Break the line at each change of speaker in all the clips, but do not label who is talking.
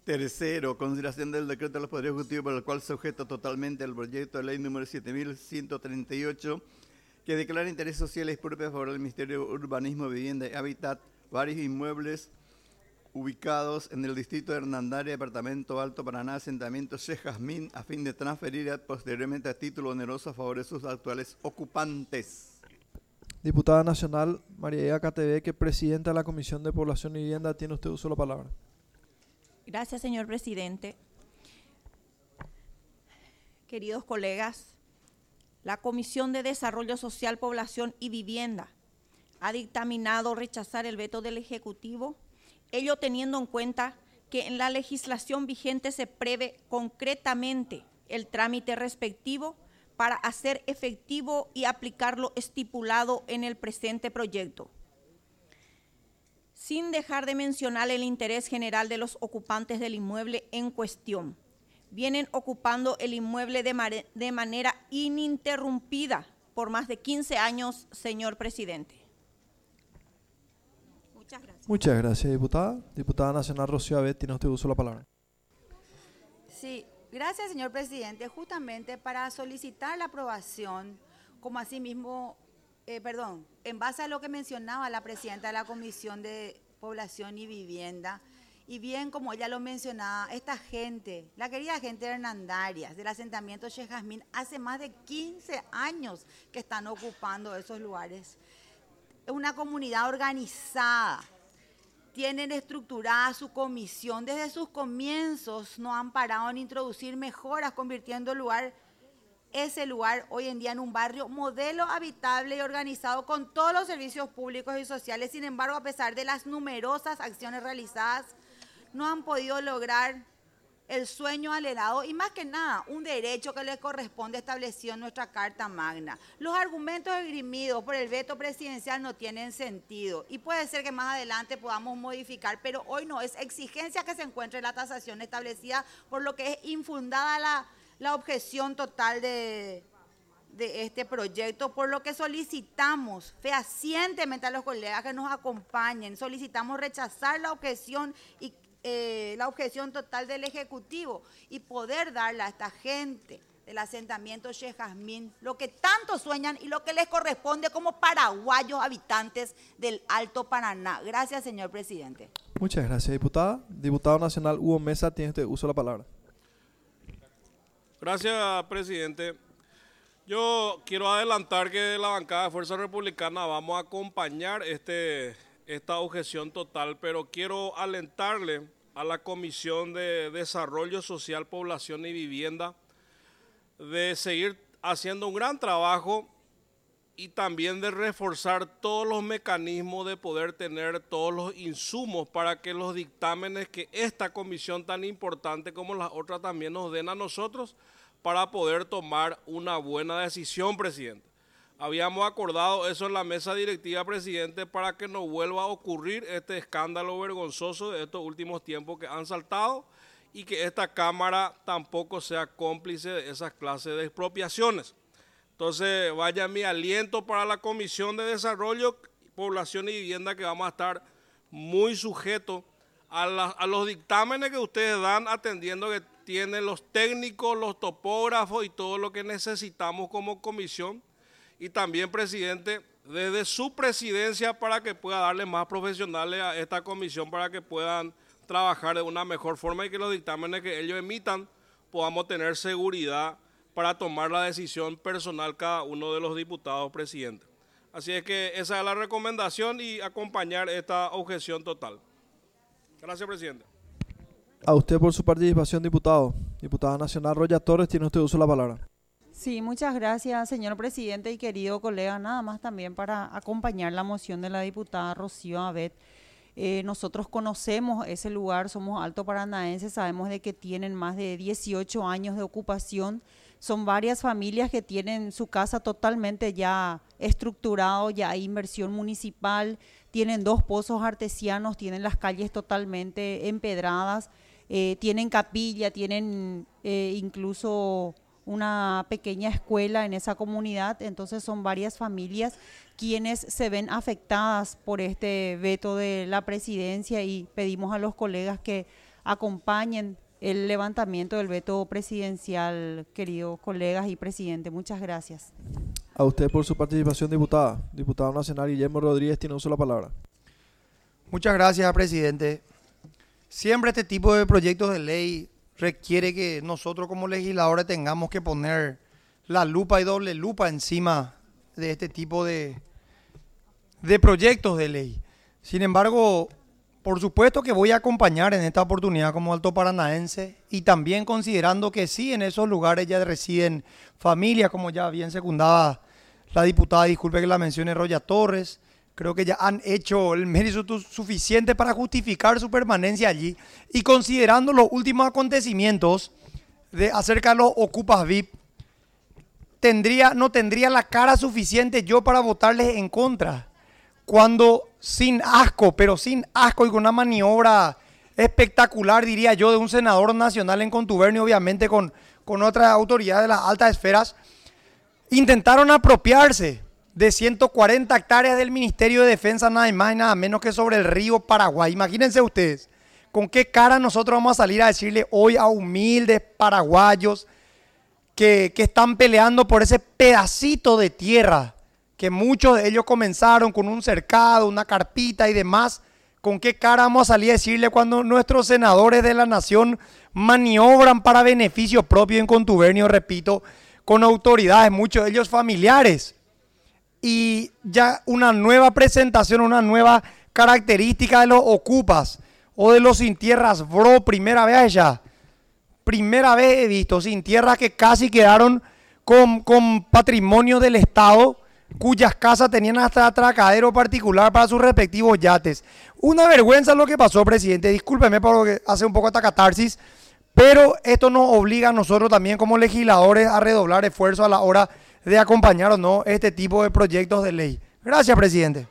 Tercero, consideración del decreto de los Poderes Ejecutivos por el cual se sujeta totalmente el proyecto de ley número 7138, que declara interés social y expropiación a favor del Ministerio de Urbanismo, Vivienda y Hábitat varios inmuebles ubicados en el distrito de Hernandaria, departamento Alto Paraná, asentamiento Che Jazmín, a fin de transferir posteriormente a título oneroso a favor de sus actuales ocupantes.
Diputada nacional María Eva Catebeque, presidenta de la Comisión de Población y Vivienda, tiene usted uso de la palabra.
Gracias, señor presidente. Queridos colegas, la Comisión de Desarrollo Social, Población y Vivienda ha dictaminado rechazar el veto del Ejecutivo, ello teniendo en cuenta que en la legislación vigente se prevé concretamente el trámite respectivo para hacer efectivo y aplicar lo estipulado en el presente proyecto. Sin dejar de mencionar el interés general de los ocupantes del inmueble en cuestión. Vienen ocupando el inmueble de manera ininterrumpida por más de 15 años, señor presidente. Muchas gracias.
Muchas gracias, diputada. Diputada nacional Rocío Abet, tiene usted uso de la palabra.
Sí, gracias, señor presidente. Justamente para solicitar la aprobación, como asimismo, en base a lo que mencionaba la presidenta de la Comisión de Población y Vivienda, y bien como ella lo mencionaba, esta gente, la querida gente de Hernandarias, del asentamiento Che Jazmín, hace más de 15 años que están ocupando esos lugares. Es una comunidad organizada, tienen estructurada su comisión, desde sus comienzos no han parado en introducir mejoras, convirtiendo ese lugar hoy en día en un barrio modelo habitable y organizado con todos los servicios públicos y sociales. Sin embargo, a pesar de las numerosas acciones realizadas, no han podido lograr el sueño anhelado y más que nada un derecho que les corresponde establecido en nuestra Carta Magna. Los argumentos esgrimidos por el veto presidencial no tienen sentido y puede ser que más adelante podamos modificar, pero hoy no es exigencia que se encuentre la tasación establecida, por lo que es infundada la objeción total de este proyecto, por lo que solicitamos fehacientemente a los colegas que nos acompañen, solicitamos rechazar la objeción y la objeción total del Ejecutivo y poder darle a esta gente del asentamiento Che Jazmín lo que tanto sueñan y lo que les corresponde como paraguayos habitantes del Alto Paraná. Gracias, señor presidente.
Muchas gracias, diputada. Diputado nacional Hugo Mesa, tiene usted uso de la palabra.
Gracias, presidente. Yo quiero adelantar que de la bancada de Fuerza Republicana vamos a acompañar esta objeción total, pero quiero alentarle a la Comisión de Desarrollo Social, Población y Vivienda de seguir haciendo un gran trabajo y también de reforzar todos los mecanismos de poder tener todos los insumos para que los dictámenes que esta comisión tan importante como las otras también nos den a nosotros para poder tomar una buena decisión, presidente. Habíamos acordado eso en la mesa directiva, presidente, para que no vuelva a ocurrir este escándalo vergonzoso de estos últimos tiempos que han saltado y que esta Cámara tampoco sea cómplice de esas clases de expropiaciones. Entonces, vaya mi aliento para la Comisión de Desarrollo, Población y Vivienda, que vamos a estar muy sujetos a los dictámenes que ustedes dan, atendiendo que tienen los técnicos, los topógrafos y todo lo que necesitamos como comisión. Y también, presidente, desde su presidencia para que pueda darle más profesionales a esta comisión para que puedan trabajar de una mejor forma y que los dictámenes que ellos emitan podamos tener seguridad para tomar la decisión personal cada uno de los diputados, presidente. Así es que esa es la recomendación y acompañar esta objeción total. Gracias, presidente.
A usted por su participación, diputado. Diputada nacional Roya Torres, tiene usted uso de la palabra.
Sí, muchas gracias, señor presidente y querido colega. Nada más también para acompañar la moción de la diputada Rocío Abet. Nosotros conocemos ese lugar, somos alto paranaenses, sabemos de que tienen más de 18 años de ocupación. Son varias familias que tienen su casa totalmente ya estructurado, ya hay inversión municipal, tienen 2 pozos artesianos, tienen las calles totalmente empedradas, tienen capilla, tienen incluso una pequeña escuela en esa comunidad. Entonces son varias familias quienes se ven afectadas por este veto de la presidencia y pedimos a los colegas que acompañen el levantamiento del veto presidencial, queridos colegas y presidente. Muchas gracias.
A usted por su participación, diputada. Diputado nacional Guillermo Rodríguez tiene uso de la palabra.
Muchas gracias, presidente. Siempre este tipo de proyectos de ley requiere que nosotros como legisladores tengamos que poner la lupa y doble lupa encima de este tipo de proyectos de ley. Sin embargo, por supuesto que voy a acompañar en esta oportunidad como alto paranaense y también considerando que sí, en esos lugares ya residen familias, como ya bien secundaba la diputada, disculpe que la mencione, Roya Torres. Creo que ya han hecho el mérito suficiente para justificar su permanencia allí. Y considerando los últimos acontecimientos acerca de los ocupas VIP, no tendría la cara suficiente yo para votarles en contra. Cuando sin asco y con una maniobra espectacular, diría yo, de un senador nacional en contubernio, obviamente con otras autoridades de las altas esferas, intentaron apropiarse de 140 hectáreas del Ministerio de Defensa, nada más y nada menos que sobre el río Paraguay. Imagínense ustedes, con qué cara nosotros vamos a salir a decirle hoy a humildes paraguayos que están peleando por ese pedacito de tierra, que muchos de ellos comenzaron con un cercado, una carpita y demás. ¿Con qué cara vamos a salir a decirle cuando nuestros senadores de la nación maniobran para beneficio propio en contubernio, repito, con autoridades, muchos de ellos familiares? Y ya una nueva presentación, una nueva característica de los ocupas o de los sin tierras, bro, primera vez allá. Primera vez he visto sin tierras que casi quedaron con patrimonio del Estado, cuyas casas tenían hasta atracadero particular para sus respectivos yates. Una vergüenza lo que pasó, presidente. Discúlpeme porque hace un poco esta catarsis, pero esto nos obliga a nosotros también como legisladores a redoblar esfuerzos a la hora de acompañar o no este tipo de proyectos de ley. Gracias, presidente.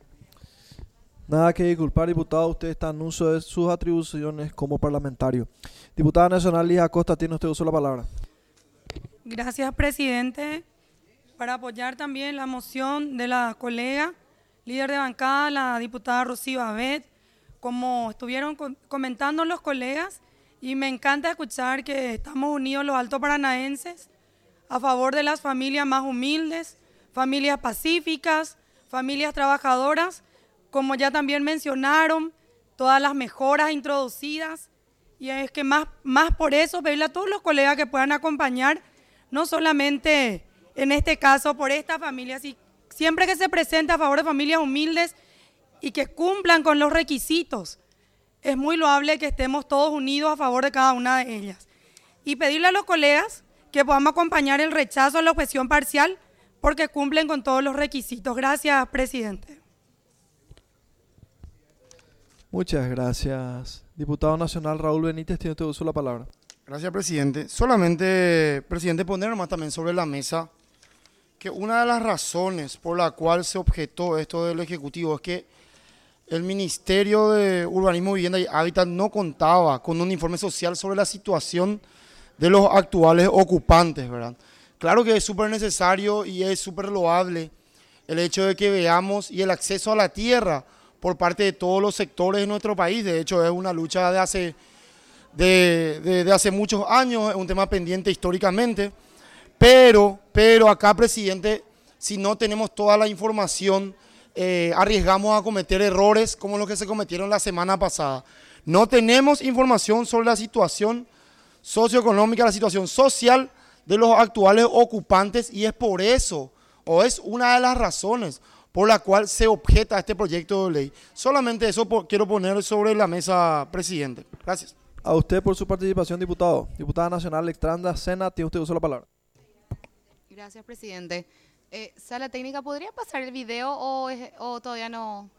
Nada que disculpar, diputado. Usted está en uso de sus atribuciones como parlamentario. Diputada nacional Liz Acosta, tiene usted uso de la palabra.
Gracias, presidente. Para apoyar también la moción de la colega, líder de bancada, la diputada Rocío Abet, como estuvieron comentando los colegas, y me encanta escuchar que estamos unidos los altos paranaenses a favor de las familias más humildes, familias pacíficas, familias trabajadoras, como ya también mencionaron, todas las mejoras introducidas, y es que más por eso pedirle a todos los colegas que puedan acompañar, no solamente en este caso por esta familia, siempre que se presente a favor de familias humildes y que cumplan con los requisitos, es muy loable que estemos todos unidos a favor de cada una de ellas. Y pedirle a los colegas que podamos acompañar el rechazo a la objeción parcial porque cumplen con todos los requisitos. Gracias, presidente.
Muchas gracias. Diputado nacional Raúl Benítez, tiene usted uso de la palabra.
Gracias, presidente. Solamente, presidente, poner más también sobre la mesa que una de las razones por la cual se objetó esto del Ejecutivo es que el Ministerio de Urbanismo, Vivienda y Hábitat no contaba con un informe social sobre la situación de los actuales ocupantes, ¿verdad? Claro que es súper necesario y es súper loable el hecho de que veamos y el acceso a la tierra por parte de todos los sectores de nuestro país. De hecho, es una lucha de hace muchos años, es un tema pendiente históricamente, pero acá, presidente, si no tenemos toda la información, arriesgamos a cometer errores como los que se cometieron la semana pasada. No tenemos información sobre la situación socioeconómica, la situación social de los actuales ocupantes, y es por eso, o es una de las razones por la cual se objeta este proyecto de ley. Solamente eso quiero poner sobre la mesa, presidente. Gracias.
A usted por su participación, diputado. Diputada nacional Alexandra Sena, tiene usted uso de la palabra.
Gracias, presidente. Sala técnica, ¿podría pasar el video o todavía no?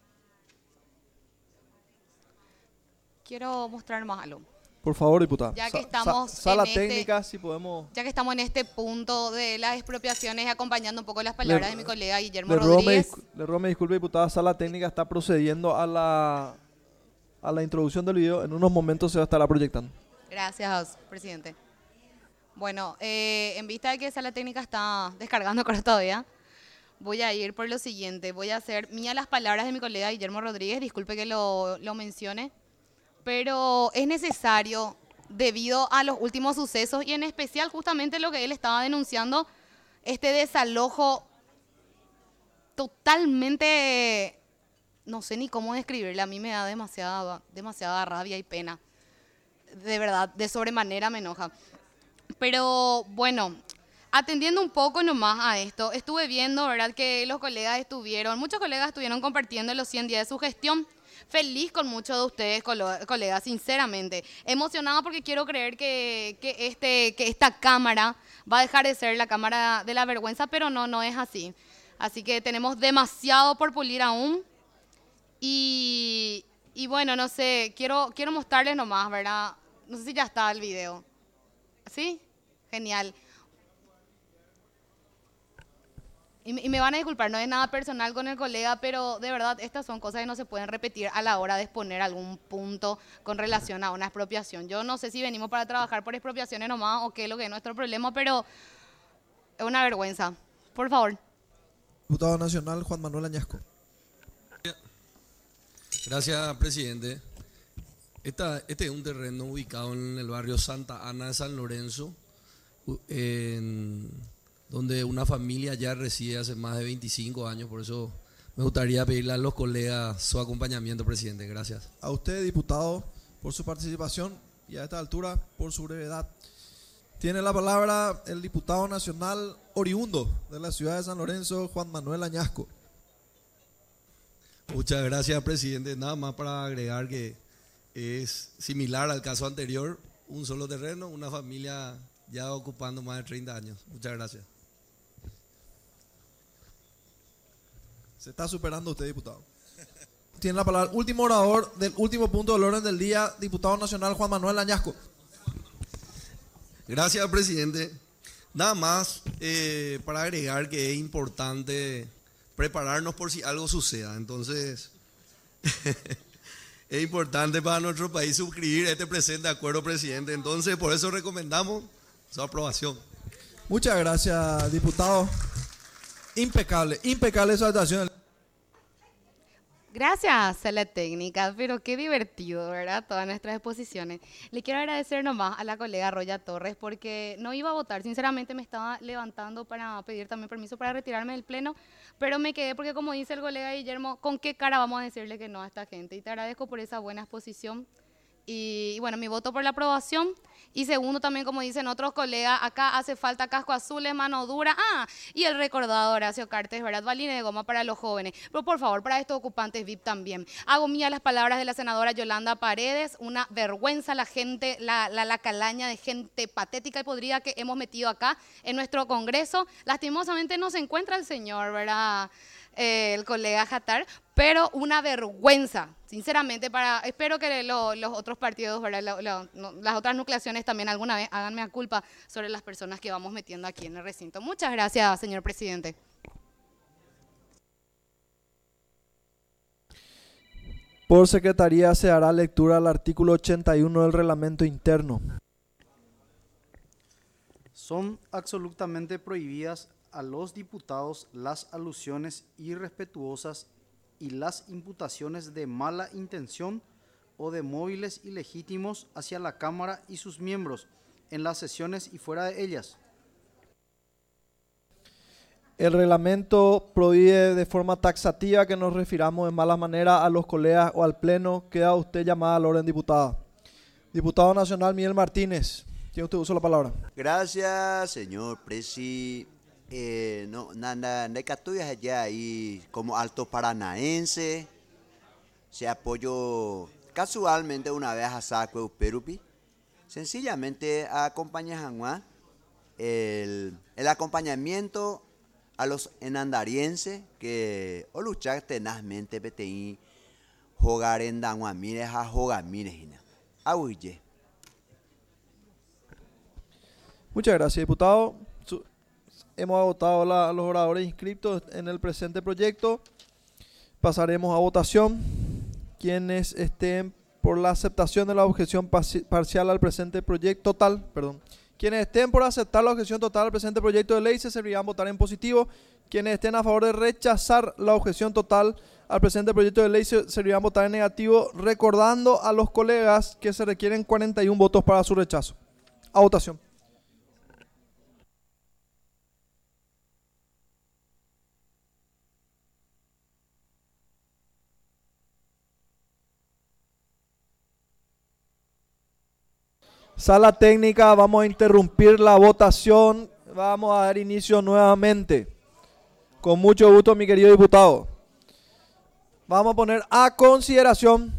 Quiero mostrar más algo.
Por favor, diputada.
Ya que estamos
sala técnica, si podemos.
Ya que estamos en este punto de las expropiaciones, acompañando un poco las palabras de mi colega Guillermo Rodríguez.
Le ruego me disculpe, diputada. Sala técnica está procediendo a la introducción del video. En unos momentos se va a estar proyectando.
Gracias, presidente. Bueno, en vista de que Sala técnica está descargando cosas todavía, voy a ir por lo siguiente. Voy a hacer mías las palabras de mi colega Guillermo Rodríguez. Disculpe que lo mencione, pero es necesario debido a los últimos sucesos y en especial justamente lo que él estaba denunciando, este desalojo totalmente, no sé ni cómo describirle, a mí me da demasiada rabia y pena. De verdad, de sobremanera me enoja. Pero bueno, atendiendo un poco nomás a esto, estuve viendo, ¿verdad?, que muchos colegas estuvieron compartiendo los 100 días de su gestión. Feliz con muchos de ustedes, colegas, sinceramente. Emocionada porque quiero creer que esta Cámara va a dejar de ser la Cámara de la vergüenza, pero no es así. Así que tenemos demasiado por pulir aún. Y bueno, no sé, quiero mostrarles nomás, ¿verdad? No sé si ya está el video. ¿Sí? Genial. Y me van a disculpar, no es nada personal con el colega, pero de verdad estas son cosas que no se pueden repetir a la hora de exponer algún punto con relación a una expropiación. Yo no sé si venimos para trabajar por expropiaciones nomás o qué es lo que es nuestro problema, pero es una vergüenza. Por favor.
Diputado Nacional Juan Manuel Añasco.
Gracias, presidente. Este es un terreno ubicado en el barrio Santa Ana de San Lorenzo, donde una familia ya reside hace más de 25 años, por eso me gustaría pedirle a los colegas su acompañamiento, presidente. Gracias.
A usted, diputado, por su participación y a esta altura por su brevedad. Tiene la palabra el diputado nacional oriundo de la ciudad de San Lorenzo, Juan Manuel Añasco.
Muchas gracias, presidente. Nada más para agregar que es similar al caso anterior, un solo terreno, una familia ya ocupando más de 30 años. Muchas gracias.
Se está superando usted, diputado. Tiene la palabra el último orador del último punto del orden del día, diputado nacional Juan Manuel Añasco.
Gracias, presidente. Nada más para agregar que es importante prepararnos por si algo suceda. Entonces, es importante para nuestro país suscribir este presente acuerdo, presidente. Entonces, por eso recomendamos su aprobación.
Muchas gracias, diputado. Impecable su actuación.
Gracias a la técnica, pero qué divertido, ¿verdad? Todas nuestras exposiciones. Le quiero agradecer nomás a la colega Roya Torres porque no iba a votar. Sinceramente me estaba levantando para pedir también permiso para retirarme del pleno, pero me quedé porque, como dice el colega Guillermo, ¿con qué cara vamos a decirle que no a esta gente? Y te agradezco por esa buena exposición. Y bueno, mi voto por la aprobación. Y segundo, también como dicen otros colegas, acá hace falta casco azules, mano dura. Y el recordado Horacio Cartes, ¿verdad? Balines de goma para los jóvenes. Pero por favor, para estos ocupantes VIP también. Hago mía las palabras de la senadora Yolanda Paredes. Una vergüenza la gente, la calaña de gente patética y podrida que hemos metido acá en nuestro Congreso. Lastimosamente no se encuentra el señor, ¿verdad? El colega Jatar, pero una vergüenza, sinceramente, espero que los otros partidos, ¿verdad? Las otras nucleaciones también alguna vez háganme a culpa sobre las personas que vamos metiendo aquí en el recinto. Muchas gracias, señor presidente.
Por secretaría se hará lectura al artículo 81 del reglamento interno.
Son absolutamente prohibidas a los diputados las alusiones irrespetuosas y las imputaciones de mala intención o de móviles ilegítimos hacia la Cámara y sus miembros en las sesiones y fuera de ellas.
El reglamento prohíbe de forma taxativa que nos refiramos de mala manera a los colegas o al pleno. Queda usted llamada al orden, diputada. Diputado nacional Miguel Martínez, tiene usted uso la palabra.
Gracias, señor presidente. De Catuyas allá ahí como alto paranaense, se apoyó casualmente una vez a Sacue Uperupi, sencillamente acompaña el acompañamiento a los enandarienses que o luchar tenazmente PTI jugar en Danguamires a Jogamires Ahuye.
Muchas gracias, diputado. Hemos agotado los oradores inscritos en el presente proyecto. Pasaremos a votación. Quienes estén por la aceptación de la objeción parcial al presente proyecto Quienes estén por aceptar la objeción total al presente proyecto de ley se servirán votar en positivo. Quienes estén a favor de rechazar la objeción total al presente proyecto de ley se servirán votar en negativo, recordando a los colegas que se requieren 41 votos para su rechazo. A votación. Sala técnica, vamos a interrumpir la votación. Vamos a dar inicio nuevamente. Con mucho gusto, mi querido diputado. Vamos a poner a consideración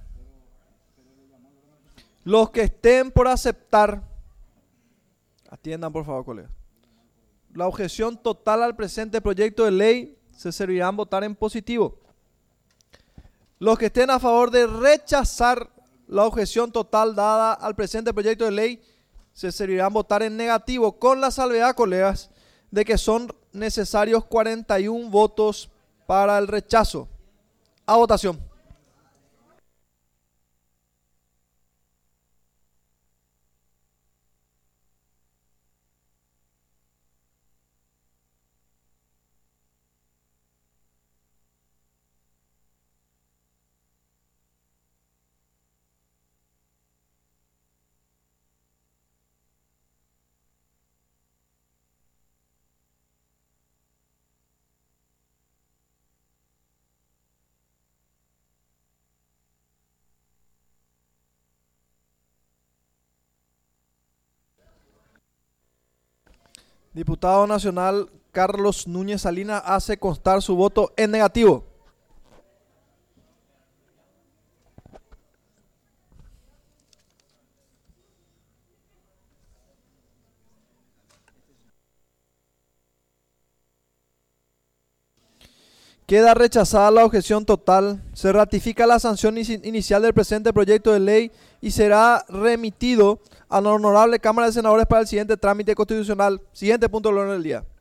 los que estén por aceptar. Atiendan, por favor, colegas. La objeción total al presente proyecto de ley se servirán votar en positivo. Los que estén a favor de rechazar la objeción total dada al presente proyecto de ley se servirán votar en negativo, con la salvedad, colegas, de que son necesarios 41 votos para el rechazo. A votación. Diputado nacional Carlos Núñez Salinas hace constar su voto en negativo. Queda rechazada la objeción total. Se ratifica la sanción inicial del presente proyecto de ley y será remitido a la Honorable Cámara de Senadores para el siguiente trámite constitucional. Siguiente punto del orden del día.